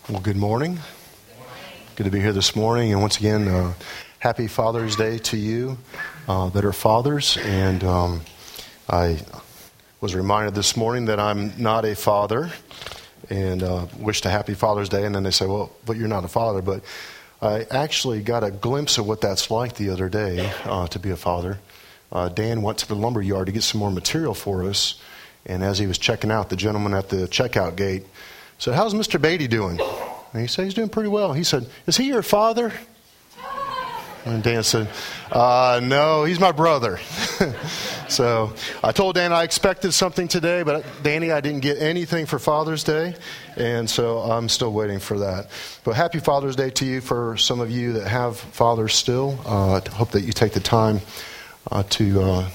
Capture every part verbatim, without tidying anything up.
Well, good morning. Good to be here this morning. And once again, uh, happy Father's Day to you uh, that are fathers. And um, I was reminded this morning that I'm not a father and uh, wished a happy Father's Day. And then they say, well, but you're not a father. But I actually got a glimpse of what that's like the other day uh, to be a father. Uh, Dan went to the lumber yard to get some more material for us. And as he was checking out, the gentleman at the checkout gate said, how's Mister Beatty doing? And he said, he's doing pretty well. He said, is he your father? And Dan said, uh, no, he's my brother. So I told Dan I expected something today, but Danny, I didn't get anything for Father's Day. And so I'm still waiting for that. But happy Father's Day to you for some of you that have fathers still. Uh, I hope that you take the time uh, to uh,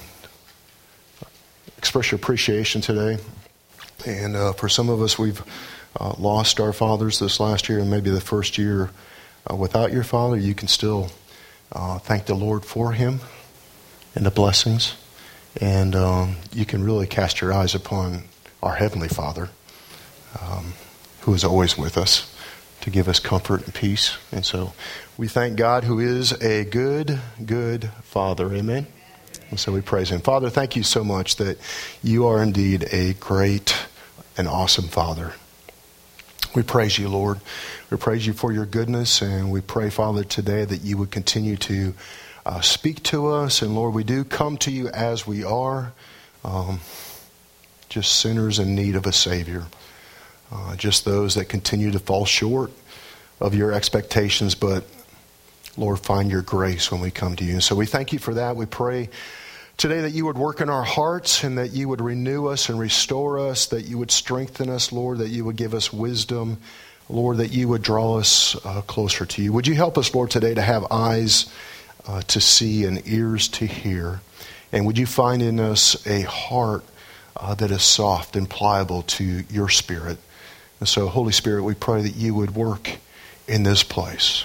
express your appreciation today. And uh, for some of us, we've Uh, lost our fathers this last year, and maybe the first year uh, without your father. You can still uh, thank the Lord for him and the blessings, and um, you can really cast your eyes upon our Heavenly Father, um, who is always with us to give us comfort and peace. And so we thank God, who is a good, good Father. Amen. And so we praise him. Father, thank you so much that you are indeed a great and awesome Father. We praise you, Lord. We praise you for your goodness, and we pray, Father, today that you would continue to uh, speak to us. And Lord, we do come to you as we are, um, just sinners in need of a Savior, uh, just those that continue to fall short of your expectations, but Lord, find your grace when we come to you. And so we thank you for that. We pray today that you would work in our hearts and that you would renew us and restore us, that you would strengthen us, Lord, that you would give us wisdom, Lord, that you would draw us uh, closer to you. Would you help us, Lord, today to have eyes uh, to see and ears to hear? And would you find in us a heart uh, that is soft and pliable to your Spirit? And so, Holy Spirit, we pray that you would work in this place,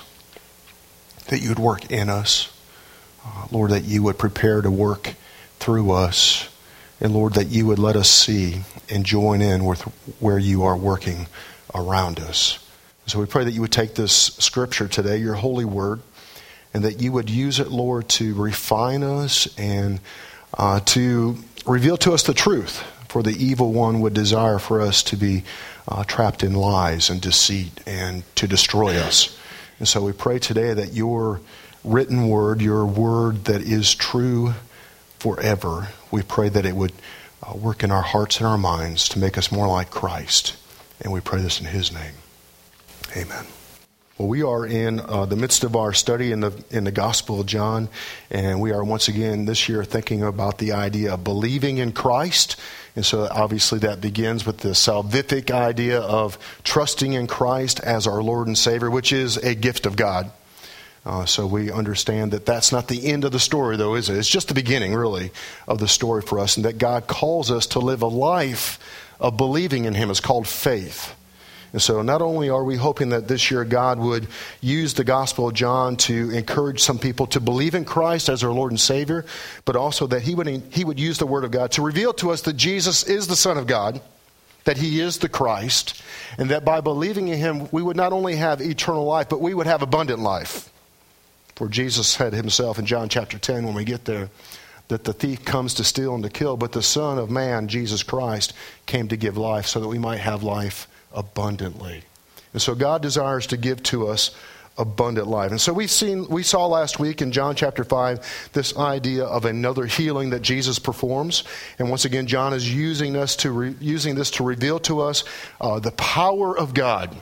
that you would work in us, uh, Lord, that you would prepare to work through us, and Lord, that you would let us see and join in with where you are working around us. So we pray that you would take this scripture today, your holy word, and that you would use it, Lord, to refine us and uh, to reveal to us the truth. For the evil one would desire for us to be uh, trapped in lies and deceit and to destroy us. And so we pray today that your written word, your word that is true forever, we pray that it would uh, work in our hearts and our minds to make us more like Christ. And we pray this in his name. Amen. Well, we are in uh, the midst of our study in the in the Gospel of John, and we are once again this year thinking about the idea of believing in Christ. And so obviously that begins with the salvific idea of trusting in Christ as our Lord and Savior, which is a gift of God. Uh, so we understand that that's not the end of the story, though, is it? It's just the beginning, really, of the story for us, and that God calls us to live a life of believing in him. It's called faith. And so not only are we hoping that this year God would use the Gospel of John to encourage some people to believe in Christ as our Lord and Savior, but also that he would, he would use the Word of God to reveal to us that Jesus is the Son of God, that he is the Christ, and that by believing in him, we would not only have eternal life, but we would have abundant life. For Jesus said himself in John chapter ten, when we get there, that the thief comes to steal and to kill, but the Son of Man, Jesus Christ, came to give life so that we might have life abundantly. And so God desires to give to us abundant life. And so we've seen, we saw last week in John chapter five, this idea of another healing that Jesus performs. And once again, John is using us to re, using this to reveal to us uh, the power of God,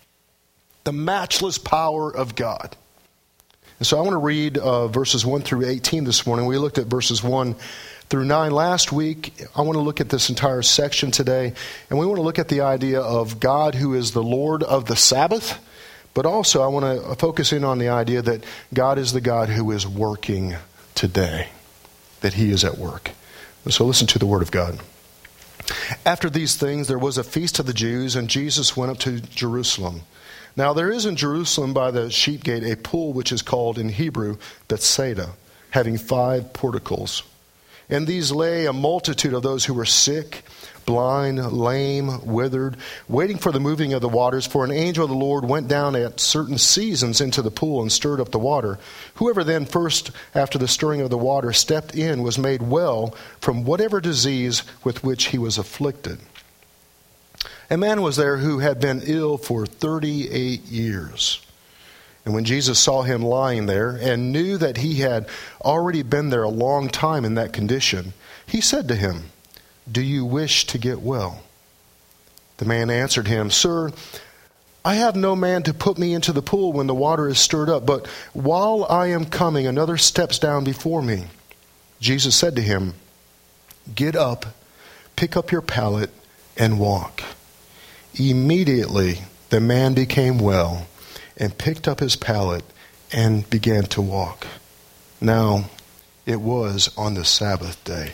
the matchless power of God. And so I want to read uh, verses one through eighteen this morning. We looked at verses one through nine last week. I want to look at this entire section today. And we want to look at the idea of God who is the Lord of the Sabbath. But also I want to focus in on the idea that God is the God who is working today. That he is at work. And so listen to the word of God. After these things there was a feast of the Jews, and Jesus went up to Jerusalem. Now there is in Jerusalem by the sheep gate a pool which is called in Hebrew Bethsaida, having five porticles. In these lay a multitude of those who were sick, blind, lame, withered, waiting for the moving of the waters. For an angel of the Lord went down at certain seasons into the pool and stirred up the water. Whoever then first, after the stirring of the water, stepped in was made well from whatever disease with which he was afflicted. A man was there who had been ill for thirty-eight years. And when Jesus saw him lying there and knew that he had already been there a long time in that condition, he said to him, "Do you wish to get well?" The man answered him, "Sir, I have no man to put me into the pool when the water is stirred up, but while I am coming, another steps down before me." Jesus said to him, "Get up, pick up your pallet, and walk." Immediately the man became well and picked up his pallet and began to walk. Now it was on the Sabbath day.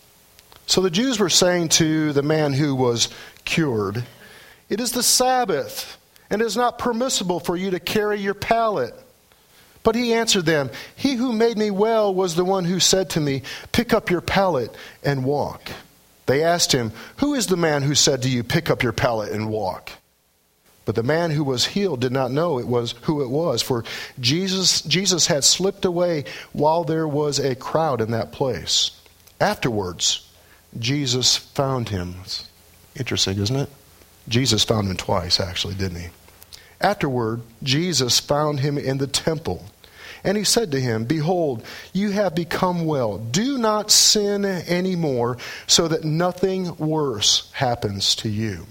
So the Jews were saying to the man who was cured, "It is the Sabbath, and it is not permissible for you to carry your pallet." But he answered them, "He who made me well was the one who said to me, 'Pick up your pallet and walk.'" They asked him, "Who is the man who said to you, 'Pick up your pallet and walk'?" But the man who was healed did not know it was who it was, for Jesus, Jesus had slipped away while there was a crowd in that place. Afterwards, Jesus found him. It's interesting, isn't it? Jesus found him twice, actually, didn't he? Afterward, Jesus found him in the temple. And he said to him, "Behold, you have become well. Do not sin anymore, so that nothing worse happens to you."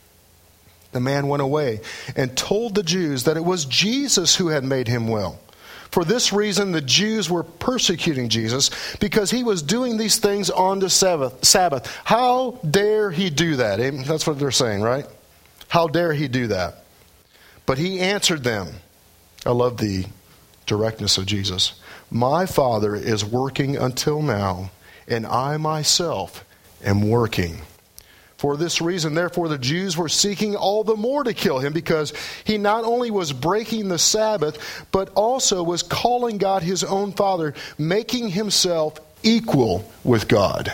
The man went away and told the Jews that it was Jesus who had made him well. For this reason, the Jews were persecuting Jesus, because he was doing these things on the Sabbath. How dare he do that? That's what they're saying, right? How dare he do that? But he answered them. I love the directness of Jesus. "My Father is working until now, and I myself am working." For this reason, therefore, the Jews were seeking all the more to kill him, because he not only was breaking the Sabbath, but also was calling God his own Father, making himself equal with God.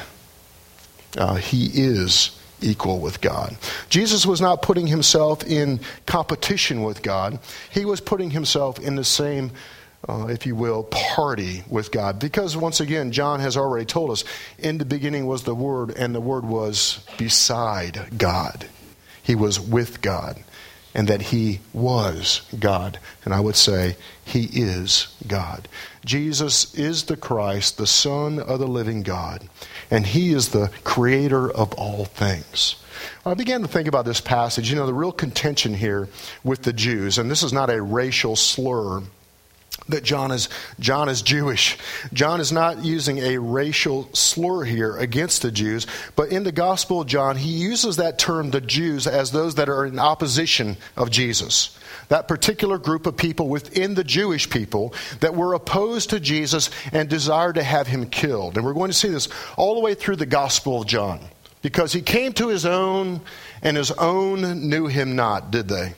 Uh, he is equal with God. Jesus was not putting himself in competition with God. He was putting himself in the same Uh, if you will, party with God. Because once again, John has already told us, in the beginning was the Word, and the Word was beside God. He was with God, and that he was God. And I would say, he is God. Jesus is the Christ, the Son of the living God, and he is the creator of all things. I began to think about this passage. You know, the real contention here with the Jews, and this is not a racial slur, that John is John is Jewish. John is not using a racial slur here against the Jews, but in the Gospel of John, he uses that term, the Jews, as those that are in opposition of Jesus. That particular group of people within the Jewish people that were opposed to Jesus and desired to have him killed. And we're going to see this all the way through the Gospel of John. Because he came to his own, and his own knew him not, did they?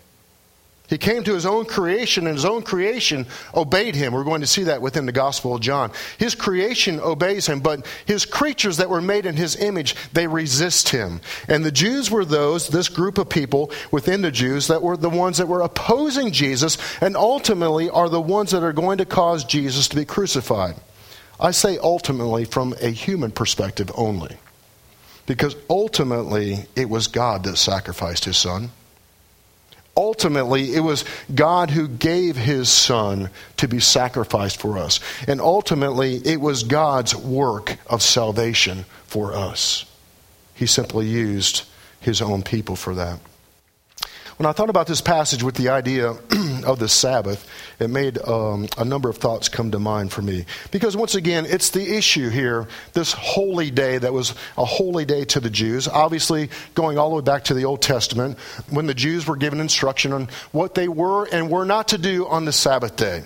He came to his own creation, and his own creation obeyed him. We're going to see that within the Gospel of John. His creation obeys him, but his creatures that were made in his image, they resist him. And the Jews were those, this group of people within the Jews, that were the ones that were opposing Jesus, and ultimately are the ones that are going to cause Jesus to be crucified. I say ultimately from a human perspective only. Because ultimately, it was God that sacrificed his son. Ultimately, it was God who gave his son to be sacrificed for us. And ultimately, it was God's work of salvation for us. He simply used his own people for that. When I thought about this passage with the idea of the Sabbath, it made um, a number of thoughts come to mind for me. Because once again, it's the issue here, this holy day that was a holy day to the Jews. Obviously, going all the way back to the Old Testament, when the Jews were given instruction on what they were and were not to do on the Sabbath day.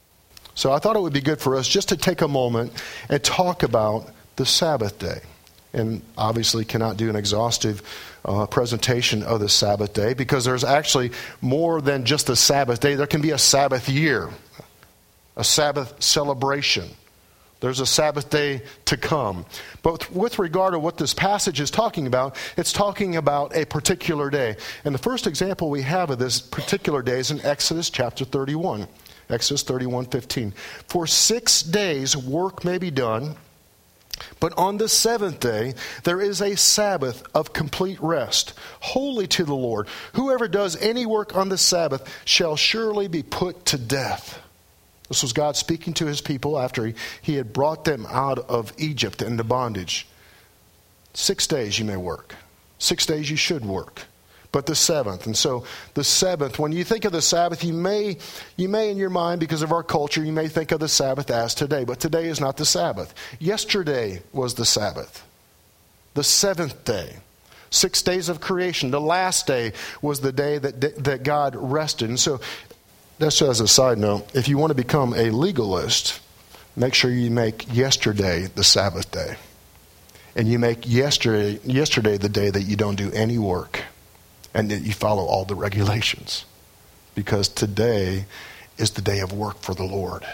So I thought it would be good for us just to take a moment and talk about the Sabbath day. And obviously cannot do an exhaustive uh, presentation of the Sabbath day, because there's actually more than just a Sabbath day. There can be a Sabbath year, a Sabbath celebration. There's a Sabbath day to come. But with regard to what this passage is talking about, it's talking about a particular day. And the first example we have of this particular day is in Exodus chapter thirty-one. Exodus thirty-one fifteen. For six days work may be done, but on the seventh day there is a Sabbath of complete rest, holy to the Lord. Whoever does any work on the Sabbath shall surely be put to death. This was God speaking to his people after he, he had brought them out of Egypt into bondage. Six days you may work. Six days you should work. But the seventh. And so the seventh, when you think of the Sabbath, you may, you may in your mind, because of our culture, you may think of the Sabbath as today. But today is not the Sabbath. Yesterday was the Sabbath. The seventh day. Six days of creation. The last day was the day that, that God rested. And so that's just as a side note. If you want to become a legalist, make sure you make yesterday the Sabbath day. And you make yesterday, yesterday the day that you don't do any work. And that you follow all the regulations. Because today is the day of work for the Lord.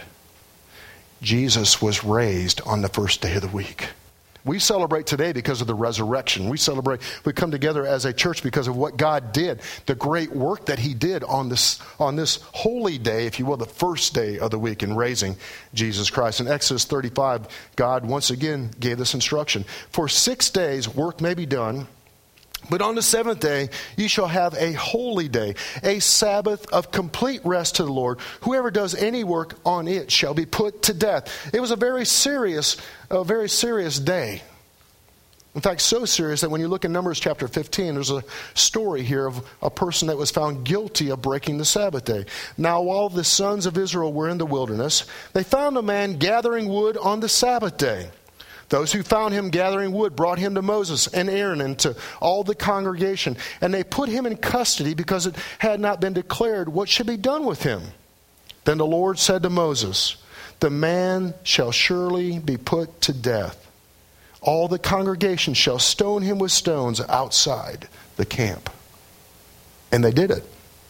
Jesus was raised on the first day of the week. We celebrate today because of the resurrection. We celebrate, we come together as a church because of what God did, the great work that he did on this, on this holy day, if you will, the first day of the week in raising Jesus Christ. In Exodus thirty-five, God once again gave this instruction. For six days work may be done, but on the seventh day, you shall have a holy day, a Sabbath of complete rest to the Lord. Whoever does any work on it shall be put to death. It was a very serious, a very serious day. In fact, so serious that when you look in Numbers chapter fifteen, there's a story here of a person that was found guilty of breaking the Sabbath day. Now, while the sons of Israel were in the wilderness, they found a man gathering wood on the Sabbath day. Those who found him gathering wood brought him to Moses and Aaron and to all the congregation. And they put him in custody because it had not been declared what should be done with him. Then the Lord said to Moses, the man shall surely be put to death. All the congregation shall stone him with stones outside the camp. And they did it.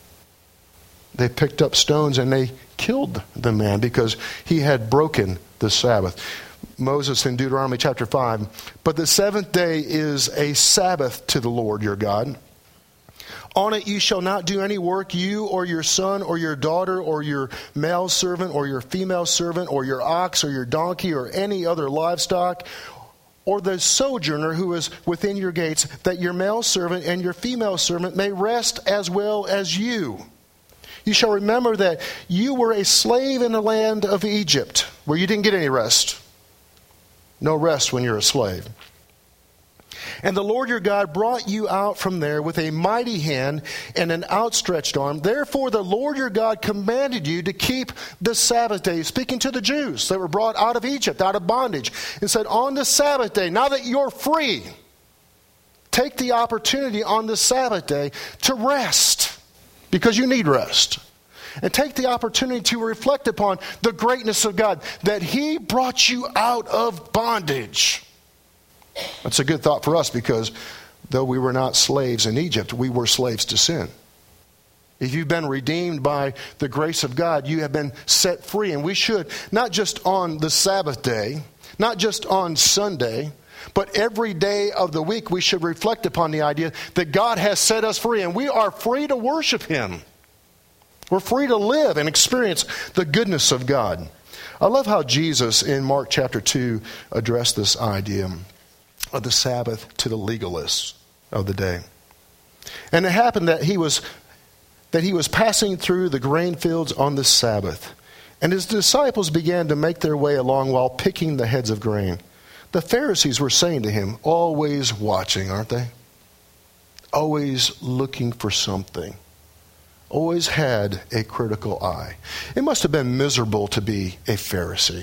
They picked up stones and they killed the man because he had broken the Sabbath. Moses in Deuteronomy chapter five. But the seventh day is a Sabbath to the Lord your God. On it you shall not do any work, you or your son or your daughter or your male servant or your female servant or your ox or your donkey or any other livestock or the sojourner who is within your gates, that your male servant and your female servant may rest as well as you. You shall remember that you were a slave in the land of Egypt, where you didn't get any rest. No rest when you're a slave. And the Lord your God brought you out from there with a mighty hand and an outstretched arm. Therefore the Lord your God commanded you to keep the Sabbath day. Speaking to the Jews that were brought out of Egypt, out of bondage. And said, on the Sabbath day, now that you're free, take the opportunity on the Sabbath day to rest. Because you need rest. And take the opportunity to reflect upon the greatness of God, that he brought you out of bondage. That's a good thought for us, because though we were not slaves in Egypt, we were slaves to sin. If you've been redeemed by the grace of God, you have been set free. And we should, not just on the Sabbath day, not just on Sunday, but every day of the week, we should reflect upon the idea that God has set us free, and we are free to worship him. We're free to live and experience the goodness of God. I love how Jesus in Mark chapter two addressed this idea of the Sabbath to the legalists of the day. And it happened that he was that he was passing through the grain fields on the Sabbath. And his disciples began to make their way along while picking the heads of grain. The Pharisees were saying to him, always watching, aren't they? Always looking for something. Always had a critical eye. It must have been miserable to be a Pharisee.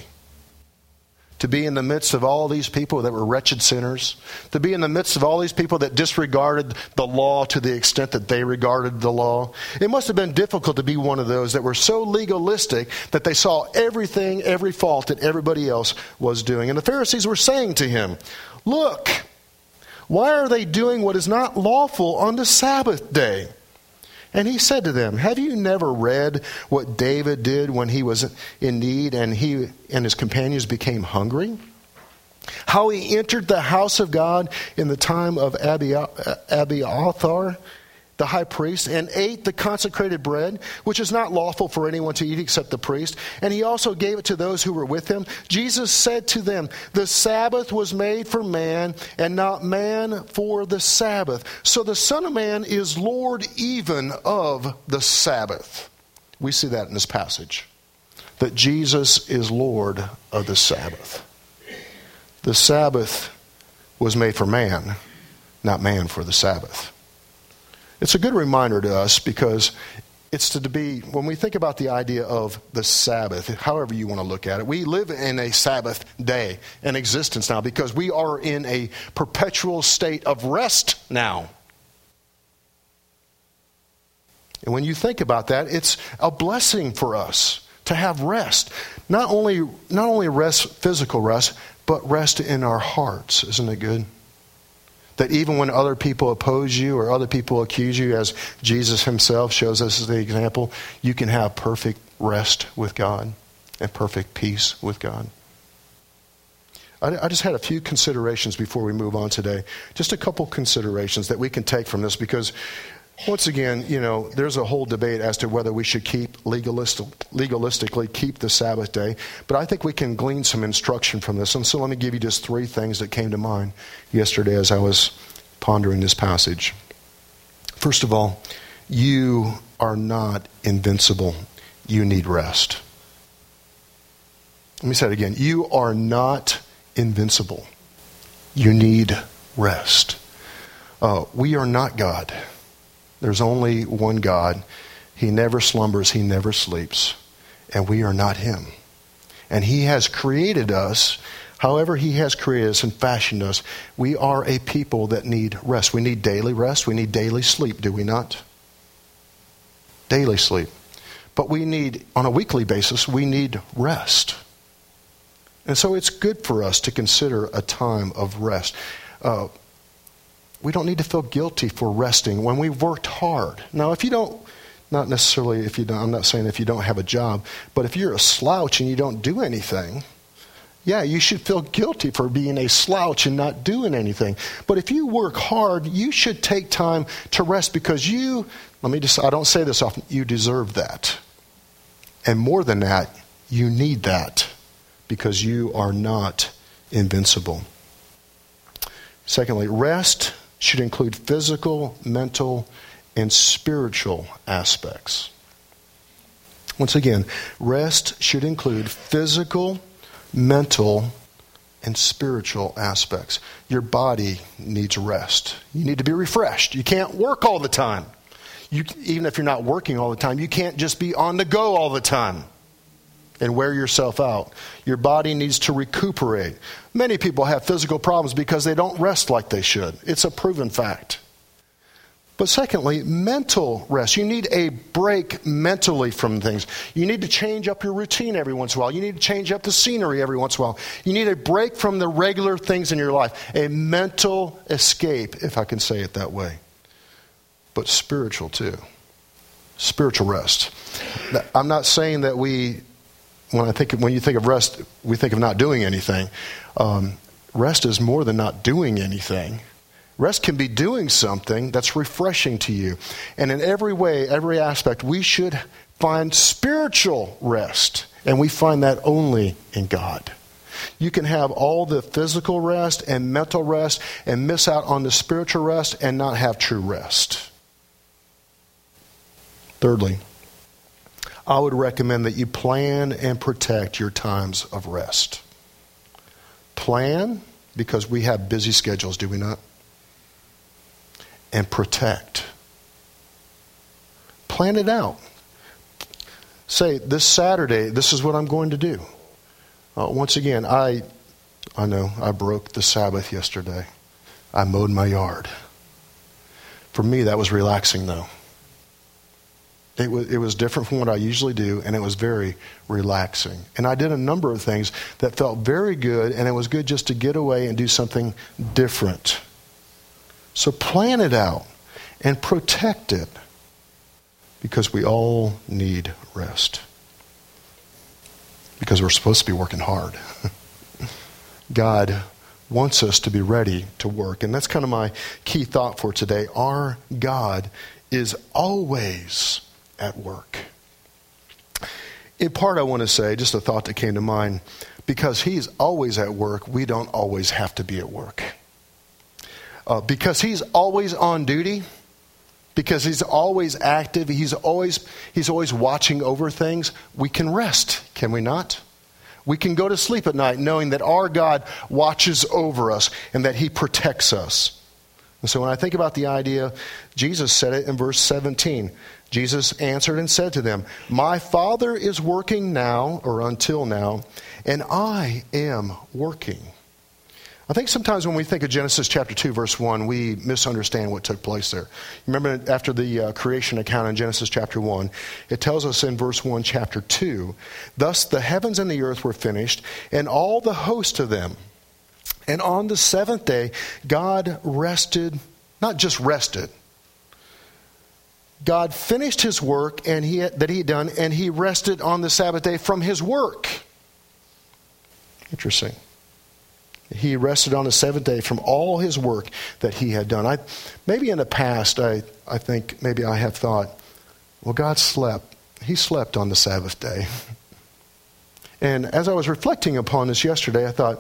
To be in the midst of all these people that were wretched sinners. To be in the midst of all these people that disregarded the law to the extent that they regarded the law. It must have been difficult to be one of those that were so legalistic that they saw everything, every fault that everybody else was doing. And the Pharisees were saying to him, look, why are they doing what is not lawful on the Sabbath day? And he said to them, have you never read what David did when he was in need and he and his companions became hungry? How he entered the house of God in the time of Abiathar, the high priest, and ate the consecrated bread, which is not lawful for anyone to eat except the priest. And he also gave it to those who were with him. Jesus said to them, the Sabbath was made for man, and not man for the Sabbath. So the Son of Man is Lord even of the Sabbath. We see that in this passage, that Jesus is Lord of the Sabbath. The Sabbath was made for man, not man for the Sabbath. It's a good reminder to us because it's to be, when we think about the idea of the Sabbath, however you want to look at it, we live in a Sabbath day, an existence now, because we are in a perpetual state of rest now. And when you think about that, it's a blessing for us to have rest. Not only, not only rest, physical rest, but rest in our hearts. Isn't it good? That even when other people oppose you or other people accuse you, as Jesus himself shows us as the example, you can have perfect rest with God and perfect peace with God. I, I just had a few considerations before we move on today. Just a couple considerations that we can take from this because, once again, you know, there's a whole debate as to whether we should keep legalistic, legalistically keep the Sabbath day. But I think we can glean some instruction from this. And so let me give you just three things that came to mind yesterday as I was pondering this passage. First of all, you are not invincible. You need rest. Let me say it again. You are not invincible. You need rest. Uh, we are not God. There's only one God. He never slumbers. He never sleeps. And we are not him. And he has created us. However he has created us and fashioned us, we are a people that need rest. We need daily rest. We need daily sleep, do we not? Daily sleep. But we need, on a weekly basis, we need rest. And so it's good for us to consider a time of rest. Uh, We don't need to feel guilty for resting when we've worked hard. Now, if you don't, not necessarily if you don't, I'm not saying if you don't have a job, but if you're a slouch and you don't do anything, yeah, you should feel guilty for being a slouch and not doing anything. But if you work hard, you should take time to rest because you, let me just, I don't say this often, you deserve that. And more than that, you need that because you are not invincible. Secondly, rest should include physical, mental, and spiritual aspects. Once again, rest should include physical, mental, and spiritual aspects. Your body needs rest. You need to be refreshed. You can't work all the time. You, even if you're not working all the time, you can't just be on the go all the time and wear yourself out. Your body needs to recuperate. Many people have physical problems because they don't rest like they should. It's a proven fact. But secondly, mental rest. You need a break mentally from things. You need to change up your routine every once in a while. You need to change up the scenery every once in a while. You need a break from the regular things in your life. A mental escape, if I can say it that way. But spiritual too. Spiritual rest. I'm not saying that we When I think, when you think of rest, we think of not doing anything. Um, rest is more than not doing anything. Rest can be doing something that's refreshing to you. And in every way, every aspect, we should find spiritual rest. And we find that only in God. You can have all the physical rest and mental rest and miss out on the spiritual rest and not have true rest. Thirdly, I would recommend that you plan and protect your times of rest. Plan, because we have busy schedules, do we not? And protect. Plan it out. Say, this Saturday, this is what I'm going to do. Uh, once again, I, I know I broke the Sabbath yesterday. I mowed my yard. For me, that was relaxing, though. It was, it was different from what I usually do, and it was very relaxing. And I did a number of things that felt very good, and it was good just to get away and do something different. So plan it out and protect it. Because we all need rest. Because we're supposed to be working hard. God wants us to be ready to work. And that's kind of my key thought for today. Our God is always at work. In part, I want to say, just a thought that came to mind, because he's always at work, we don't always have to be at work. Uh, because he's always on duty, because he's always active, he's always he's always watching over things, we can rest, can we not? We can go to sleep at night knowing that our God watches over us and that he protects us. And so when I think about the idea, Jesus said it in verse seventeen. Jesus answered and said to them, "My Father is working now," or until now, "and I am working." I think sometimes when we think of Genesis chapter two, verse one, we misunderstand what took place there. Remember, after the uh, creation account in Genesis chapter one, it tells us in verse one, chapter two, "Thus the heavens and the earth were finished, and all the host of them. And on the seventh day, God rested," not just rested. God finished his work and he had, that he had done, and he rested on the Sabbath day from his work. Interesting. He rested on the seventh day from all his work that he had done. I, maybe in the past, I, I think maybe I have thought, well, God slept. He slept on the Sabbath day. And as I was reflecting upon this yesterday, I thought,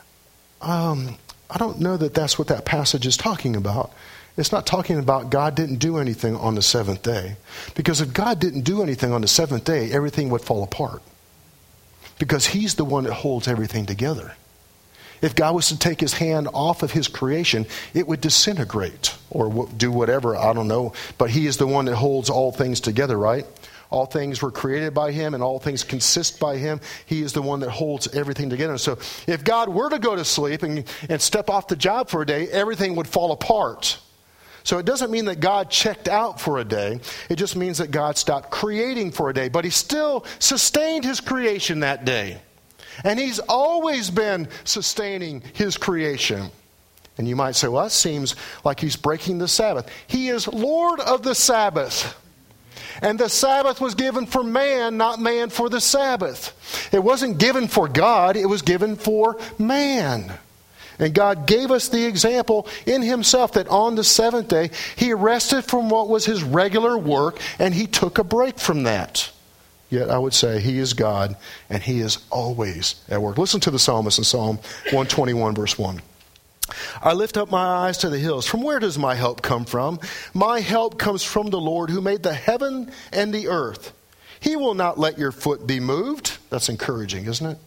um, I don't know that that's what that passage is talking about. It's not talking about God didn't do anything on the seventh day. Because if God didn't do anything on the seventh day, everything would fall apart. Because he's the one that holds everything together. If God was to take his hand off of his creation, it would disintegrate or do whatever, I don't know. But he is the one that holds all things together, right? All things were created by him and all things consist by him. He is the one that holds everything together. So if God were to go to sleep and, and step off the job for a day, everything would fall apart. So it doesn't mean that God checked out for a day. It just means that God stopped creating for a day. But he still sustained his creation that day. And he's always been sustaining his creation. And you might say, well, that seems like he's breaking the Sabbath. He is Lord of the Sabbath. And the Sabbath was given for man, not man for the Sabbath. It wasn't given for God, it was given for man. And God gave us the example in himself that on the seventh day, he rested from what was his regular work and he took a break from that. Yet I would say he is God and he is always at work. Listen to the psalmist in Psalm one twenty-one, verse one. "I lift up my eyes to the hills. From where does my help come from? My help comes from the Lord who made the heaven and the earth. He will not let your foot be moved." That's encouraging, isn't it?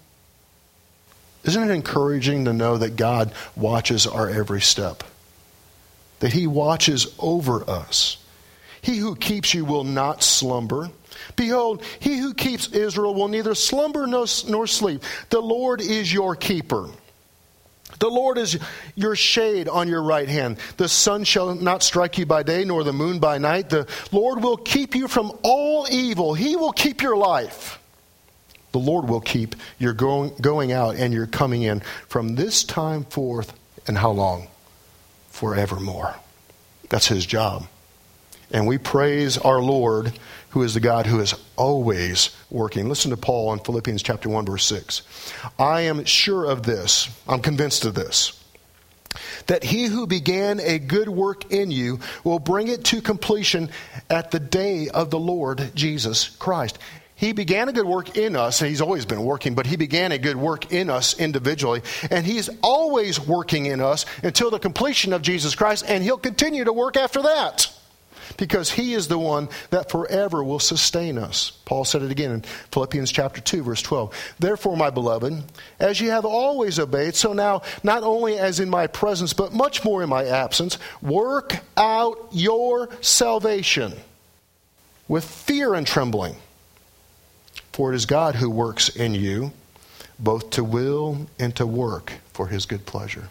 Isn't it encouraging to know that God watches our every step? That he watches over us. "He who keeps you will not slumber. Behold, he who keeps Israel will neither slumber nor, nor sleep. The Lord is your keeper. The Lord is your shade on your right hand. The sun shall not strike you by day, nor the moon by night. The Lord will keep you from all evil. He will keep your life. The Lord will keep your going, going out and your coming in from this time forth, and how long? Forevermore." That's his job. And we praise our Lord, who is the God who is always working. Listen to Paul in Philippians chapter one, verse six. "I am sure of this," I'm convinced of this, "that he who began a good work in you will bring it to completion at the day of the Lord Jesus Christ." He began a good work in us, and he's always been working, but he began a good work in us individually, and he's always working in us until the completion of Jesus Christ, and he'll continue to work after that. Because he is the one that forever will sustain us. Paul said it again in Philippians chapter two, verse twelve. "Therefore, my beloved, as you have always obeyed, so now, not only as in my presence, but much more in my absence, work out your salvation with fear and trembling. For it is God who works in you, both to will and to work for his good pleasure."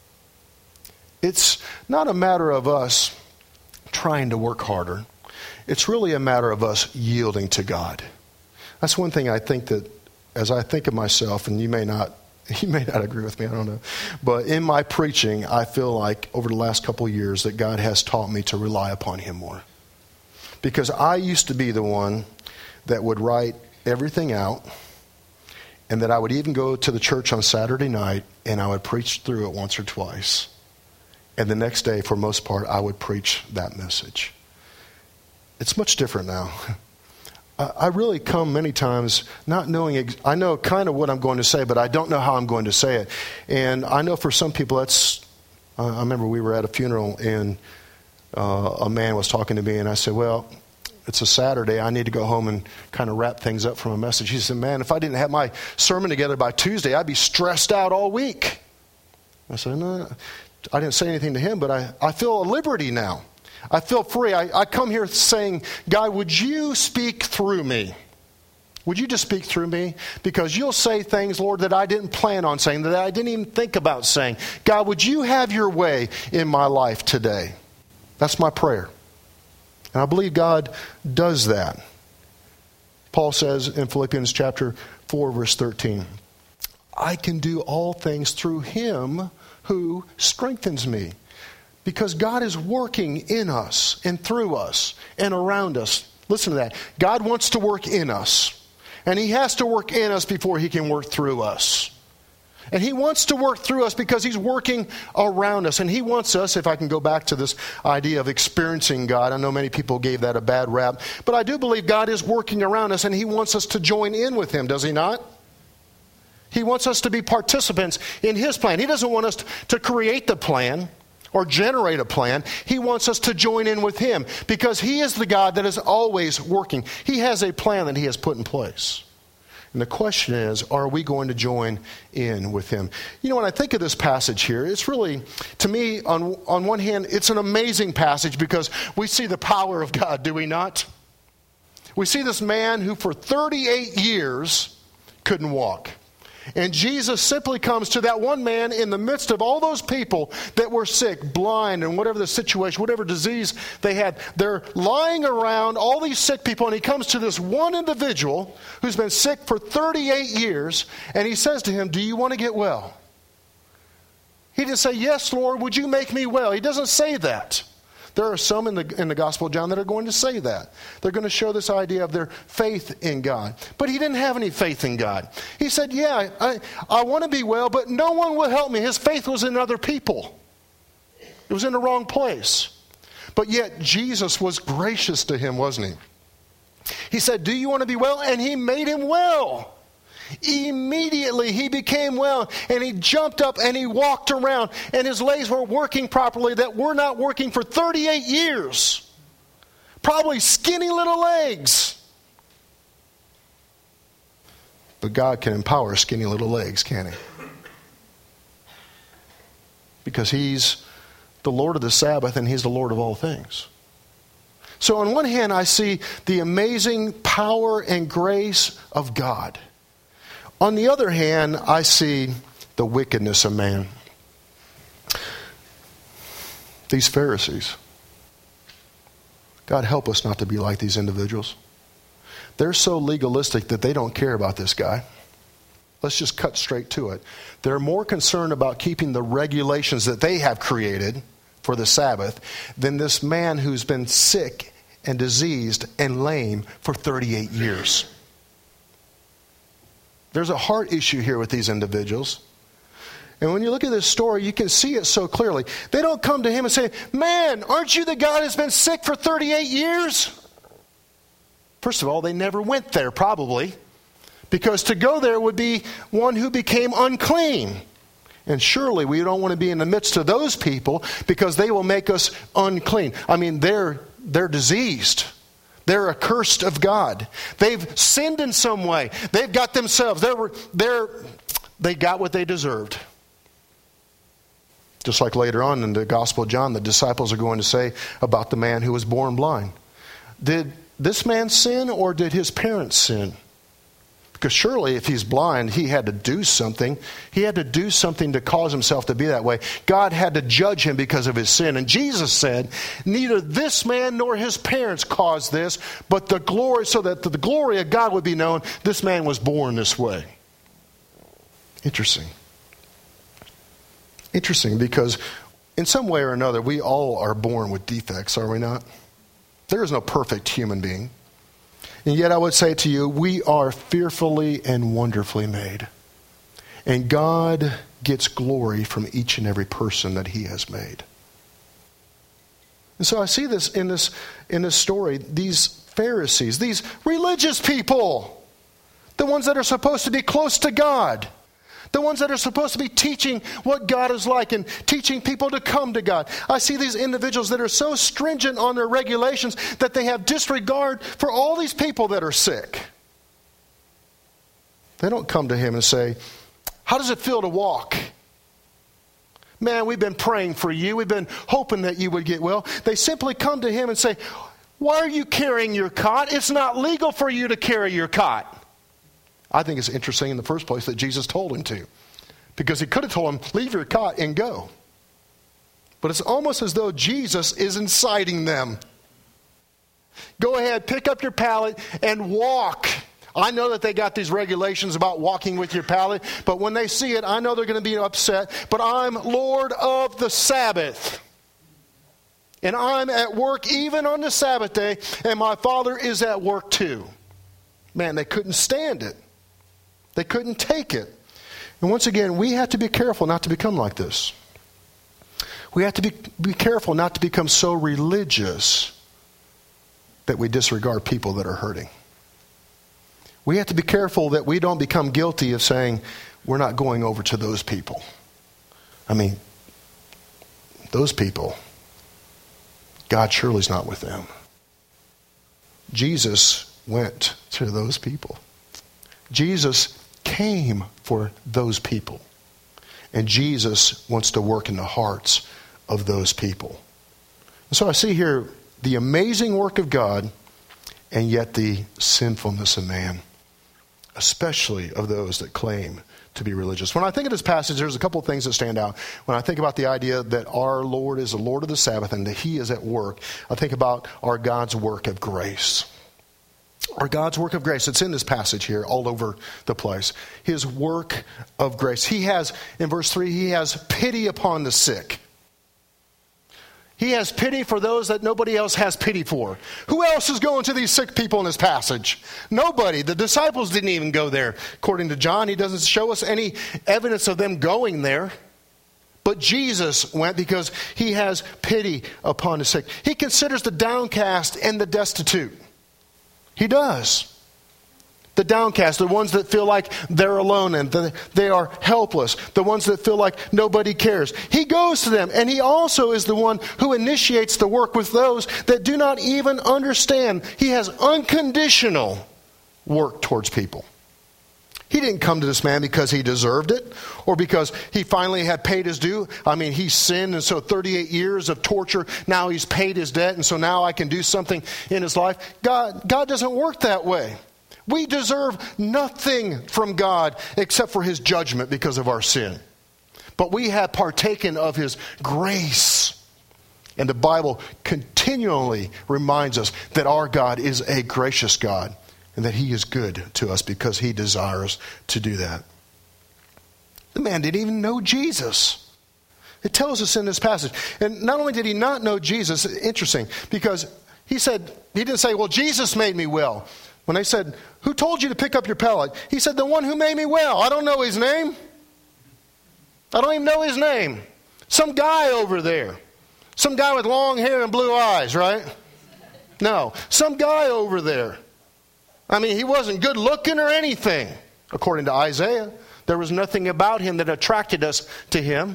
It's not a matter of us trying to work harder. It's really a matter of us yielding to God. That's one thing I think that, as I think of myself, and you may not, you may not agree with me, I don't know. But in my preaching, I feel like over the last couple of years that God has taught me to rely upon him more. Because I used to be the one that would write everything out, and that I would even go to the church on Saturday night and I would preach through it once or twice. And the next day, for most part, I would preach that message. It's much different now. I really come many times not knowing, ex- I know kind of what I'm going to say, but I don't know how I'm going to say it. And I know for some people that's, uh, I remember we were at a funeral and uh, a man was talking to me and I said, well, it's a Saturday, I need to go home and kind of wrap things up from a message. He said, man, if I didn't have my sermon together by Tuesday, I'd be stressed out all week. I said, no, I didn't say anything to him, but I, I feel a liberty now. I feel free. I, I come here saying, God, would you speak through me? Would you just speak through me? Because you'll say things, Lord, that I didn't plan on saying, that I didn't even think about saying. God, would you have your way in my life today? That's my prayer. And I believe God does that. Paul says in Philippians chapter four, verse thirteen, I can do all things through him who strengthens me. Because God is working in us and through us and around us. Listen to that. God wants to work in us. And he has to work in us before he can work through us. And he wants to work through us because he's working around us. And he wants us, if I can go back to this idea of experiencing God. I know many people gave that a bad rap. But I do believe God is working around us and he wants us to join in with him, does he not? He wants us to be participants in his plan. He doesn't want us to create the plan or generate a plan. He wants us to join in with him because he is the God that is always working. He has a plan that he has put in place. And the question is, are we going to join in with him? You know, when I think of this passage here, it's really, to me, on, on one hand, it's an amazing passage because we see the power of God, do we not? We see this man who for thirty-eight years couldn't walk. And Jesus simply comes to that one man in the midst of all those people that were sick, blind, and whatever the situation, whatever disease they had. They're lying around, all these sick people, and he comes to this one individual who's been sick for thirty-eight years, and he says to him, do you want to get well? He didn't say, yes, Lord, would you make me well? He doesn't say that. There are some in the in the Gospel of John that are going to say that. They're going to show this idea of their faith in God. But he didn't have any faith in God. He said, yeah, I, I want to be well, but no one will help me. His faith was in other people. It was in the wrong place. But yet Jesus was gracious to him, wasn't he? He said, do you want to be well? And he made him well. Immediately he became well, and he jumped up and he walked around, and his legs were working properly that were not working for thirty-eight years. Probably skinny little legs. But God can empower skinny little legs, can't he? Because he's the Lord of the Sabbath and he's the Lord of all things. So on one hand, I see the amazing power and grace of God. On the other hand, I see the wickedness of man. These Pharisees. God help us not to be like these individuals. They're so legalistic that they don't care about this guy. Let's just cut straight to it. They're more concerned about keeping the regulations that they have created for the Sabbath than this man who's been sick and diseased and lame for thirty-eight years. There's a heart issue here with these individuals. And when you look at this story, you can see it so clearly. They don't come to him and say, man, aren't you the guy that's been sick for thirty-eight years? First of all, they never went there, probably. Because to go there would be one who became unclean. And surely we don't want to be in the midst of those people because they will make us unclean. I mean, they're, they're diseased. They're accursed of God. They've sinned in some way. They've got themselves. They're, they're, they got what they deserved. Just like later on in the Gospel of John, the disciples are going to say about the man who was born blind. Did this man sin or did his parents sin? Because surely if he's blind, he had to do something. He had to do something to cause himself to be that way. God had to judge him because of his sin. And Jesus said, neither this man nor his parents caused this, but the glory, so that the glory of God would be known, this man was born this way. Interesting. Interesting, because in some way or another, we all are born with defects, are we not? There is no perfect human being. And yet I would say to you, we are fearfully and wonderfully made. And God gets glory from each and every person that he has made. And so I see this in this in this story, these Pharisees, these religious people, the ones that are supposed to be close to God, the ones that are supposed to be teaching what God is like and teaching people to come to God. I see these individuals that are so stringent on their regulations that they have disregard for all these people that are sick. They don't come to him and say, how does it feel to walk? Man, we've been praying for you. We've been hoping that you would get well. They simply come to him and say, why are you carrying your cot? It's not legal for you to carry your cot. I think it's interesting in the first place that Jesus told him to. Because he could have told him, leave your cot and go. But it's almost as though Jesus is inciting them. Go ahead, pick up your pallet and walk. I know that they got these regulations about walking with your pallet, but when they see it, I know they're going to be upset. But I'm Lord of the Sabbath. And I'm at work even on the Sabbath day, and my Father is at work too. Man, they couldn't stand it. They couldn't take it. And once again, we have to be careful not to become like this. We have to be, be careful not to become so religious that we disregard people that are hurting. We have to be careful that we don't become guilty of saying, we're not going over to those people. I mean, those people, God surely is not with them. Jesus went to those people. Jesus came for those people. And Jesus wants to work in the hearts of those people. And so I see here the amazing work of God and yet the sinfulness of man, especially of those that claim to be religious. When I think of this passage, there's a couple of things that stand out. When I think about the idea that our Lord is the Lord of the Sabbath and that he is at work, I think about our God's work of grace. Our God's work of grace. It's in this passage here all over the place. His work of grace. He has, in verse three, he has pity upon the sick. He has pity for those that nobody else has pity for. Who else is going to these sick people in this passage? Nobody. The disciples didn't even go there. According to John, he doesn't show us any evidence of them going there. But Jesus went because he has pity upon the sick. He considers the downcast and the destitute. He does. The downcast, the ones that feel like they're alone and they are helpless. The ones that feel like nobody cares. He goes to them, and he also is the one who initiates the work with those that do not even understand. He has unconditional work towards people. He didn't come to this man because he deserved it or because he finally had paid his due. I mean, he sinned, and so thirty-eight years of torture, now he's paid his debt, and so now I can do something in his life. God, God doesn't work that way. We deserve nothing from God except for his judgment because of our sin. But we have partaken of his grace. And the Bible continually reminds us that our God is a gracious God and that he is good to us because he desires to do that. The man didn't even know Jesus. It tells us in this passage. And not only did he not know Jesus, interesting, because he said, he didn't say, well, Jesus made me well. When they said, who told you to pick up your pallet? He said, the one who made me well. I don't know his name. I don't even know his name. Some guy over there. Some guy with long hair and blue eyes, right? No, some guy over there. I mean, he wasn't good looking or anything. According to Isaiah, there was nothing about him that attracted us to him.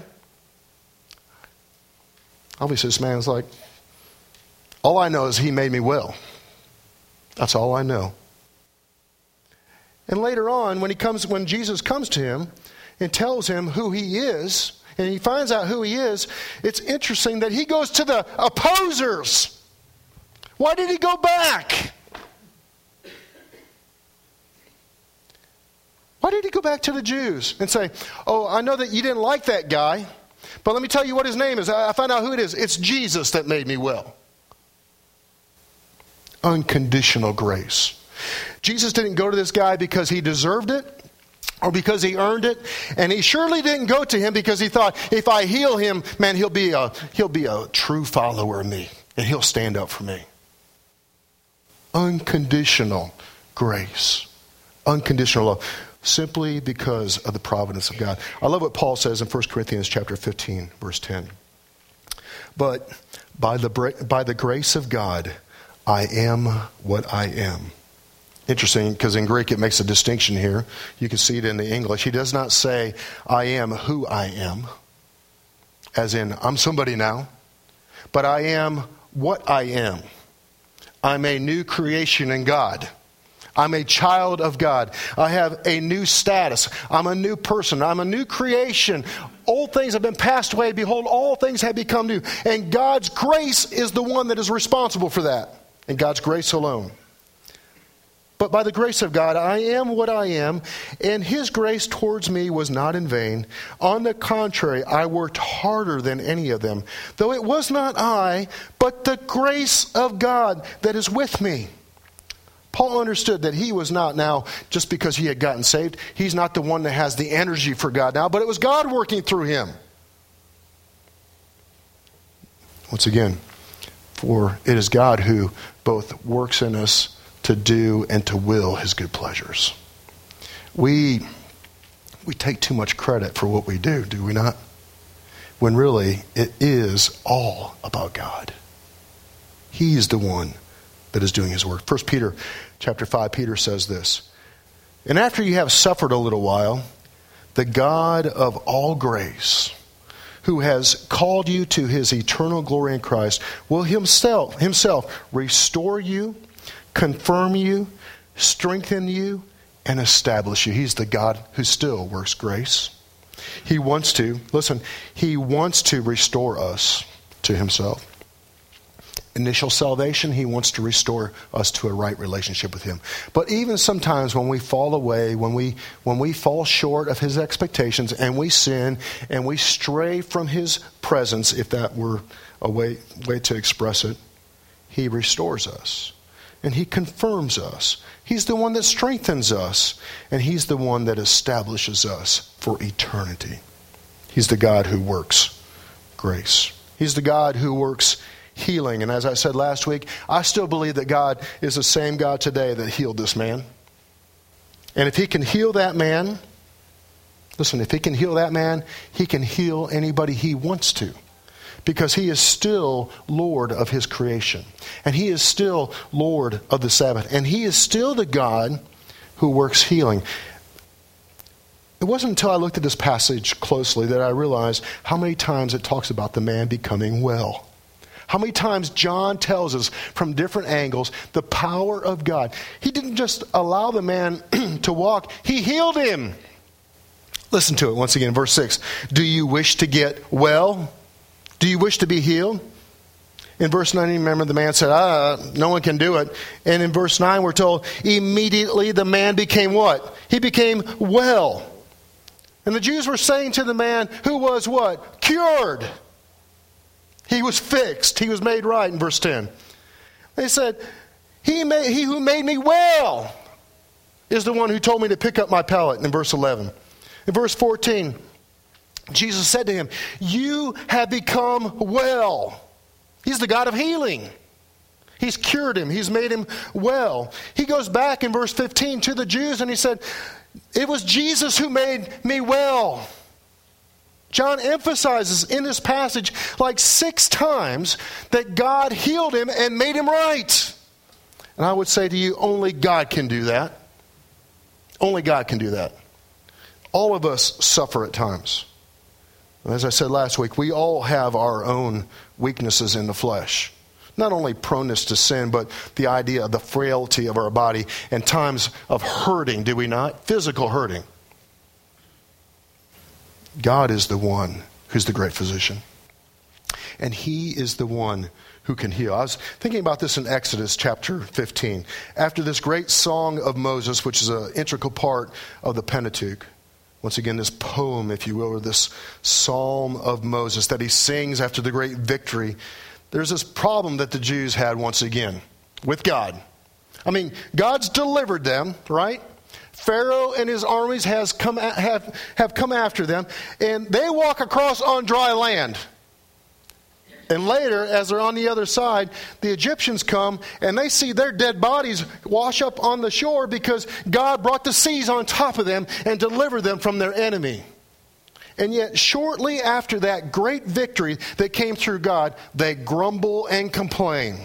Obviously, this man's like, all I know is he made me well. That's all I know. And later on, when he comes, when Jesus comes to him and tells him who he is, and he finds out who he is, it's interesting that he goes to the opposers. Why did he go back? Why did he go back to the Jews and say, oh, I know that you didn't like that guy, but let me tell you what his name is. I found out who it is. It's Jesus that made me well. Unconditional grace. Jesus didn't go to this guy because he deserved it or because he earned it, and he surely didn't go to him because he thought, if I heal him, man, he'll be a he'll be a true follower of me and he'll stand up for me. unconditional grace. Unconditional love. Simply because of the providence of God. I love what Paul says in First Corinthians chapter fifteen, verse ten. But by the by the grace of God, I am what I am. Interesting, because in Greek it makes a distinction here. You can see it in the English. He does not say, I am who I am, as in, I'm somebody now. But I am what I am. I'm a new creation in God. I'm a child of God. I have a new status. I'm a new person. I'm a new creation. Old things have been passed away. Behold, all things have become new. And God's grace is the one that is responsible for that. And God's grace alone. But by the grace of God, I am what I am, and His grace towards me was not in vain. On the contrary, I worked harder than any of them, though it was not I, but the grace of God that is with me. Paul understood that he was not now, just because he had gotten saved, he's not the one that has the energy for God now, but it was God working through him. Once again, for it is God who both works in us to do and to will His good pleasures. We we take too much credit for what we do, do we not? When really it is all about God. He's the one that is doing His work. First Peter chapter five, Peter says this, and after you have suffered a little while, the God of all grace, who has called you to His eternal glory in Christ, will himself, himself restore you, confirm you, strengthen you, and establish you. He's the God who still works grace. He wants to, listen, He wants to restore us to Himself. Initial salvation, He wants to restore us to a right relationship with Him. But even sometimes when we fall away, when we when we fall short of His expectations and we sin and we stray from His presence, if that were a way, way to express it, He restores us. And He confirms us. He's the one that strengthens us. And He's the one that establishes us for eternity. He's the God who works grace. He's the God who works healing. And as I said last week, I still believe that God is the same God today that healed this man. And if He can heal that man, listen, if He can heal that man, He can heal anybody He wants to. Because He is still Lord of His creation. And He is still Lord of the Sabbath. And He is still the God who works healing. It wasn't until I looked at this passage closely that I realized how many times it talks about the man becoming well. How many times John tells us from different angles the power of God. He didn't just allow the man to walk. He healed him. Listen to it once again, verse six. Do you wish to get well? Do you wish to be healed? In verse nine, remember the man said, ah, no one can do it. And in verse nine, we're told, immediately the man became what? He became well. And the Jews were saying to the man who was what? Cured. He was fixed. He was made right in verse ten. They said, he, made, he who made me well is the one who told me to pick up my pallet in verse eleven. In verse fourteen, Jesus said to him, you have become well. He's the God of healing. He's cured him. He's made him well. He goes back in verse fifteen to the Jews and he said, it was Jesus who made me well. John emphasizes in this passage like six times that God healed him and made him right. And I would say to you, only God can do that. Only God can do that. All of us suffer at times. As I said last week, we all have our own weaknesses in the flesh. Not only proneness to sin, but the idea of the frailty of our body and times of hurting, do we not? Physical hurting. God is the one who's the great physician. And He is the one who can heal. I was thinking about this in Exodus chapter fifteen. After this great song of Moses, which is an integral part of the Pentateuch. Once again, this poem, if you will, or this psalm of Moses that he sings after the great victory. There's this problem that the Jews had once again with God. I mean, God's delivered them, right? Pharaoh and his armies has come have, have come after them, and they walk across on dry land. And later, as they're on the other side, the Egyptians come and they see their dead bodies wash up on the shore because God brought the seas on top of them and delivered them from their enemy. And yet, shortly after that great victory that came through God, they grumble and complain.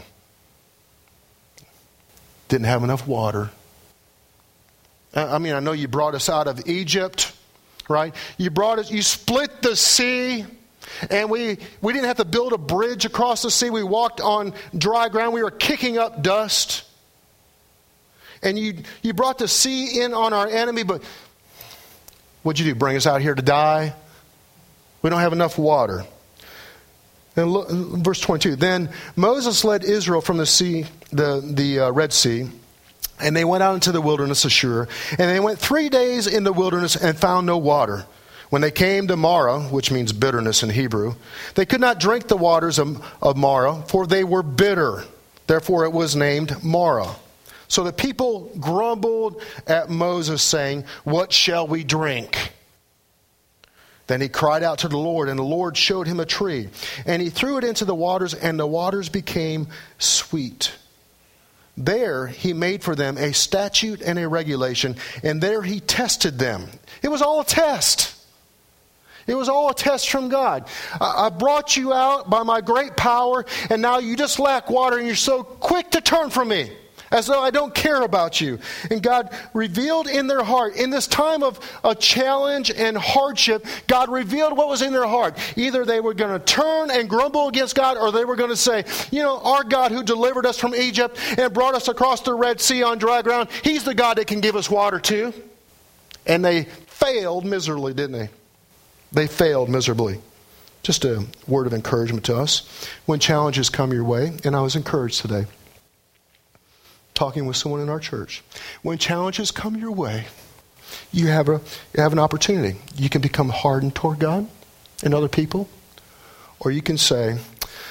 Didn't have enough water. I mean, I know you brought us out of Egypt, right? You brought us, you split the sea. And we, we didn't have to build a bridge across the sea. We walked on dry ground. We were kicking up dust. And you, you brought the sea in on our enemy, but what'd you do? Bring us out here to die? We don't have enough water. And look, verse twenty-two. Then Moses led Israel from the sea, the, the uh, Red Sea, and they went out into the wilderness of Shur. And they went three days in the wilderness and found no water. When they came to Marah, which means bitterness in Hebrew, they could not drink the waters of, of Marah, for they were bitter. Therefore it was named Marah. So the people grumbled at Moses, saying, "What shall we drink?" Then he cried out to the Lord, and the Lord showed him a tree. And he threw it into the waters, and the waters became sweet. There he made for them a statute and a regulation, and there he tested them. It was all a test. It was all a test from God. I brought you out by my great power, and now you just lack water, and you're so quick to turn from me, as though I don't care about you. And God revealed in their heart, in this time of a challenge and hardship, God revealed what was in their heart. Either they were going to turn and grumble against God, or they were going to say, you know, our God who delivered us from Egypt and brought us across the Red Sea on dry ground, He's the God that can give us water too. And they failed miserably, didn't they? They failed miserably. Just a word of encouragement to us. When challenges come your way, and I was encouraged today, talking with someone in our church. When challenges come your way, you have a you have an opportunity. You can become hardened toward God and other people, or you can say,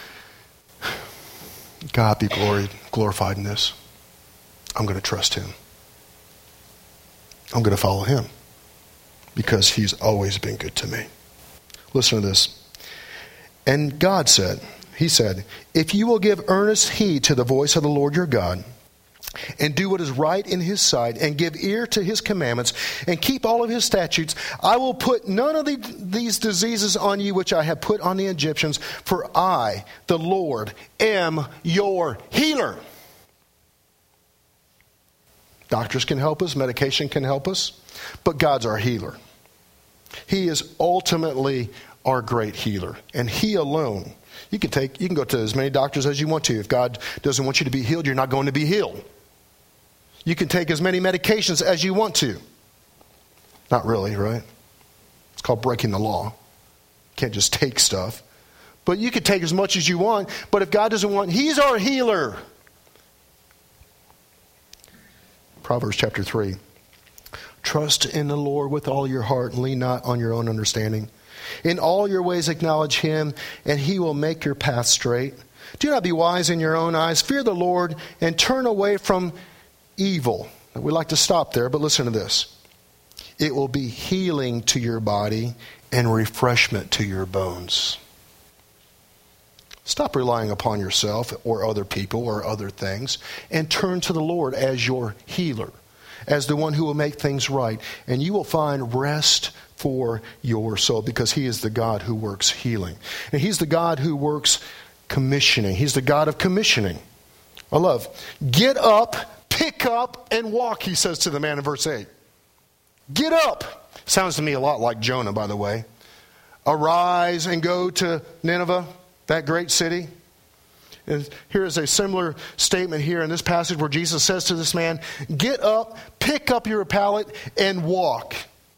God be gloried, glorified in this. I'm going to trust Him. I'm going to follow Him because He's always been good to me. Listen to this. And God said, He said, if you will give earnest heed to the voice of the Lord your God, and do what is right in His sight, and give ear to His commandments, and keep all of His statutes, I will put none of the, these diseases on you which I have put on the Egyptians, for I, the Lord, am your healer. Doctors can help us, medication can help us, but God's our healer. He is ultimately our great healer, and He alone. You can take, you can go to as many doctors as you want to. If God doesn't want you to be healed, you're not going to be healed. You can take as many medications as you want to. Not really, right? It's called breaking the law. You can't just take stuff. But you can take as much as you want. But if God doesn't want, He's our healer. Proverbs chapter three. Trust in the Lord with all your heart and lean not on your own understanding. In all your ways acknowledge Him, and He will make your path straight. Do not be wise in your own eyes. Fear the Lord and turn away from evil. We like to stop there, but listen to this. It will be healing to your body and refreshment to your bones. Stop relying upon yourself or other people or other things, and turn to the Lord as your healer, as the one who will make things right. And you will find rest for your soul, because He is the God who works healing. And He's the God who works commissioning. He's the God of commissioning. I love, get up, pick up, and walk, He says to the man in verse eight. Get up. Sounds to me a lot like Jonah, by the way. Arise and go to Nineveh, that great city. And here is a similar statement here in this passage where Jesus says to this man, get up, pick up your pallet, and walk.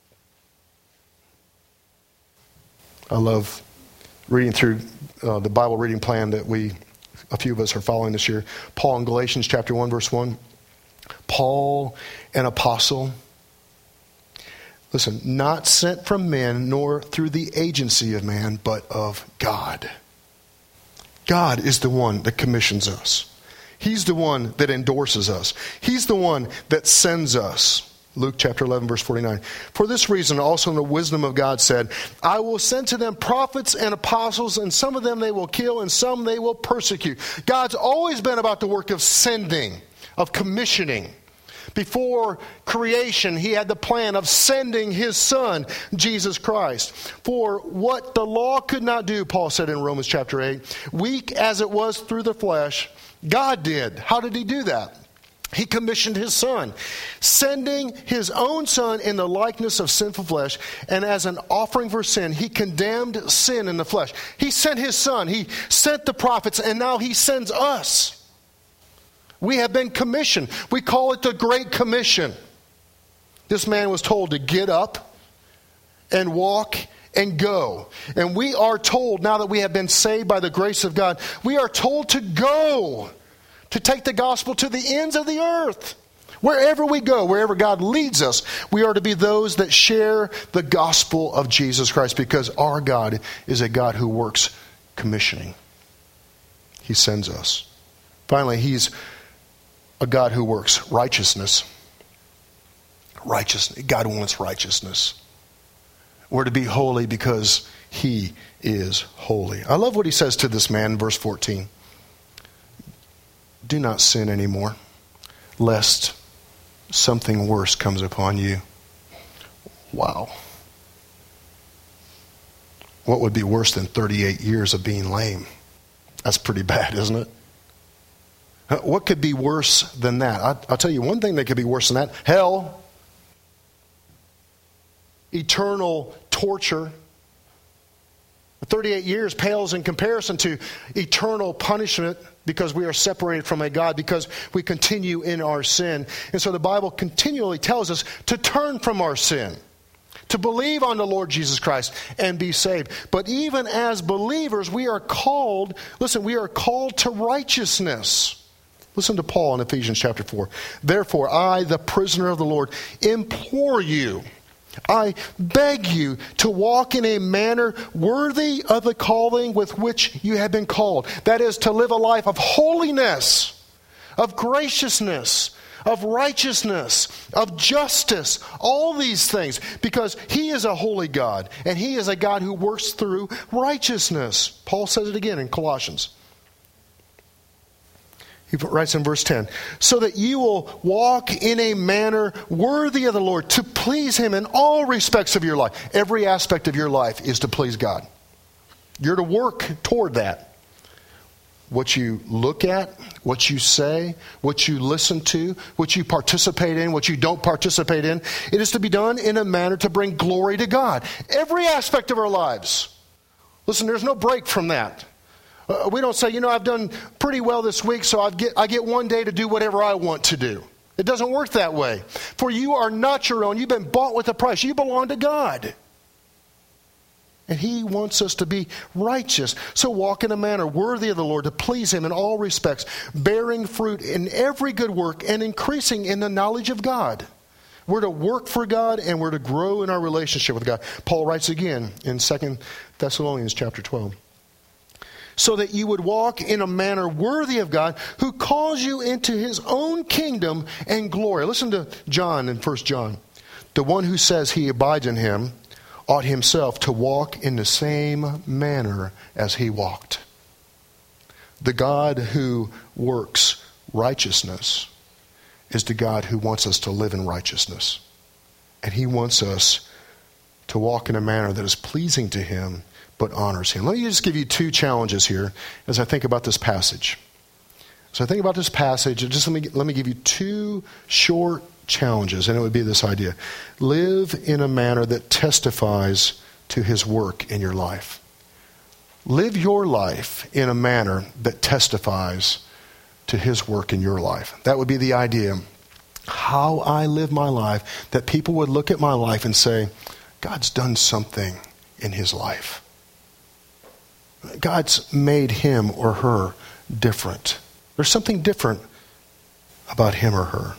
I love reading through uh, the Bible reading plan that we, a few of us are following this year. Paul in Galatians chapter one, verse one. Paul, an apostle. Listen, not sent from men, nor through the agency of man, but of God. God is the one that commissions us. He's the one that endorses us. He's the one that sends us. Luke chapter eleven, verse forty-nine. For this reason, also in the wisdom of God said, I will send to them prophets and apostles, and some of them they will kill, and some they will persecute. God's always been about the work of sending, of commissioning. Before creation, he had the plan of sending his son, Jesus Christ. For what the law could not do, Paul said in Romans chapter eight, weak as it was through the flesh, God did. How did he do that? He commissioned his son, sending his own son in the likeness of sinful flesh, and as an offering for sin, he condemned sin in the flesh. He sent his son, he sent the prophets, and now he sends us. We have been commissioned. We call it the Great Commission. This man was told to get up and walk and go. And we are told, now that we have been saved by the grace of God, we are told to go, to take the gospel to the ends of the earth. Wherever we go, wherever God leads us, we are to be those that share the gospel of Jesus Christ, because our God is a God who works commissioning. He sends us. Finally, he's a God who works righteousness. Righteousness. God wants righteousness. We're to be holy because he is holy. I love what he says to this man in verse fourteen. Do not sin anymore, lest something worse comes upon you. Wow. What would be worse than thirty-eight years of being lame? That's pretty bad, isn't it? What could be worse than that? I'll, I'll tell you one thing that could be worse than that. Hell. Eternal torture. thirty-eight years pales in comparison to eternal punishment, because we are separated from a God, because we continue in our sin. And so the Bible continually tells us to turn from our sin, to believe on the Lord Jesus Christ and be saved. But even as believers, we are called, listen, we are called to righteousness. Listen to Paul in Ephesians chapter four. Therefore, I, the prisoner of the Lord, implore you, I beg you to walk in a manner worthy of the calling with which you have been called. That is, to live a life of holiness, of graciousness, of righteousness, of justice, all these things, because he is a holy God, and he is a God who works through righteousness. Paul says it again in Colossians. He writes in verse ten, so that you will walk in a manner worthy of the Lord, to please him in all respects of your life. Every aspect of your life is to please God. You're to work toward that. What you look at, what you say, what you listen to, what you participate in, what you don't participate in, it is to be done in a manner to bring glory to God. Every aspect of our lives. Listen, there's no break from that. Uh, we don't say, you know, I've done pretty well this week, so I get, I get one day to do whatever I want to do. It doesn't work that way. For you are not your own. You've been bought with a price. You belong to God. And he wants us to be righteous. So walk in a manner worthy of the Lord, to please him in all respects, bearing fruit in every good work and increasing in the knowledge of God. We're to work for God, and we're to grow in our relationship with God. Paul writes again in Second Thessalonians chapter twelve. So that you would walk in a manner worthy of God, who calls you into his own kingdom and glory. Listen to John in First John. The one who says he abides in him ought himself to walk in the same manner as he walked. The God who works righteousness is the God who wants us to live in righteousness. And he wants us to walk in a manner that is pleasing to him, but honors him. Let me just give you two challenges here as I think about this passage. So I think about this passage, just let me, let me give you two short challenges, and it would be this idea. Live in a manner that testifies to his work in your life. Live your life in a manner that testifies to his work in your life. That would be the idea. How I live my life, that people would look at my life and say, God's done something in his life. God's made him or her different. There's something different about him or her.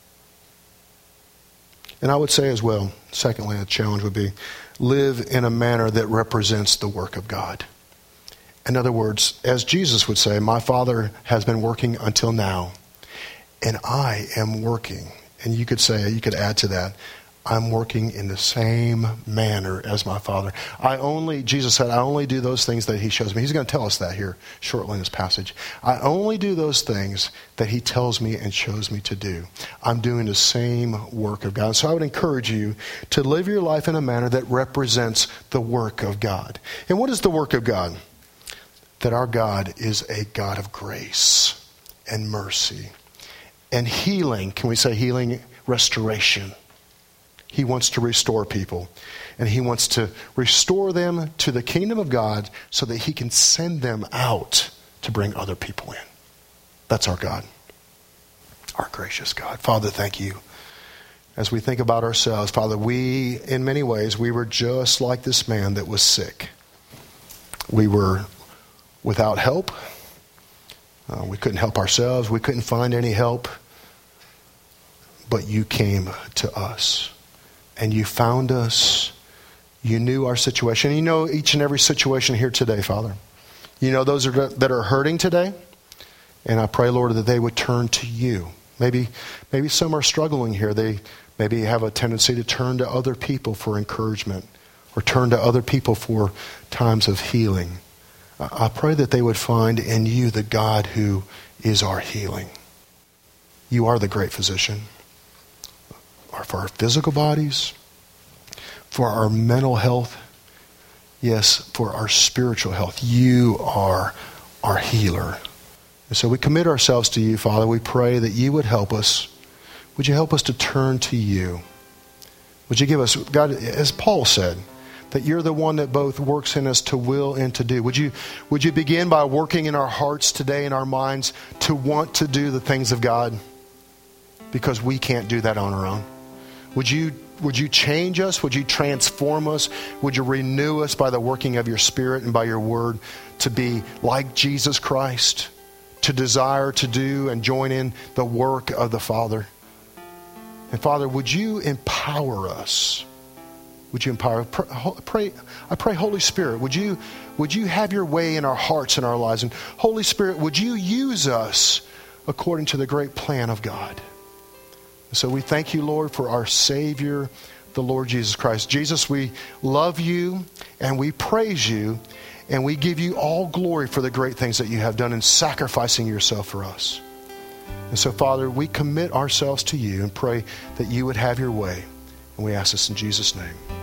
And I would say as well, secondly, the challenge would be, live in a manner that represents the work of God. In other words, as Jesus would say, my Father has been working until now, and I am working And you could say, you could add to that, I'm working in the same manner as my Father. I only, Jesus said, I only do those things that he shows me. He's going to tell us that here shortly in this passage. I only do those things that he tells me and shows me to do. I'm doing the same work of God. So I would encourage you to live your life in a manner that represents the work of God. And what is the work of God? That our God is a God of grace and mercy and healing. Can we say healing? Restoration. He wants to restore people. And he wants to restore them to the kingdom of God so that he can send them out to bring other people in. That's our God. Our gracious God. Father, thank you. As we think about ourselves, Father, we, in many ways, we were just like this man that was sick. We were without help. Uh, we couldn't help ourselves. We couldn't find any help. But you came to us. And you found us. You knew our situation. You know each and every situation here today, Father. You know those are, that are hurting today. And I pray, Lord, that they would turn to you. Maybe, maybe some are struggling here. They maybe have a tendency to turn to other people for encouragement or turn to other people for times of healing. I pray that they would find in you the God who is our healing. You are the great physician. Or for our physical bodies, for our mental health, yes, for our spiritual health. You are our healer. And so we commit ourselves to you, Father. We pray that you would help us. Would you help us to turn to you? Would you give us, God, as Paul said, that you're the one that both works in us to will and to do. Would you, would you begin by working in our hearts today, in our minds, to want to do the things of God? Because we can't do that on our own. Would you would you change us? Would you transform us? Would you renew us by the working of your Spirit and by your word to be like Jesus Christ, to desire to do and join in the work of the Father? And Father, would you empower us? Would you empower? Pray, I pray, Holy Spirit, would you would you have your way in our hearts and our lives? And Holy Spirit, would you use us according to the great plan of God? So we thank you, Lord, for our Savior, the Lord Jesus Christ. Jesus, we love you and we praise you and we give you all glory for the great things that you have done in sacrificing yourself for us. And so, Father, we commit ourselves to you and pray that you would have your way. And we ask this in Jesus' name.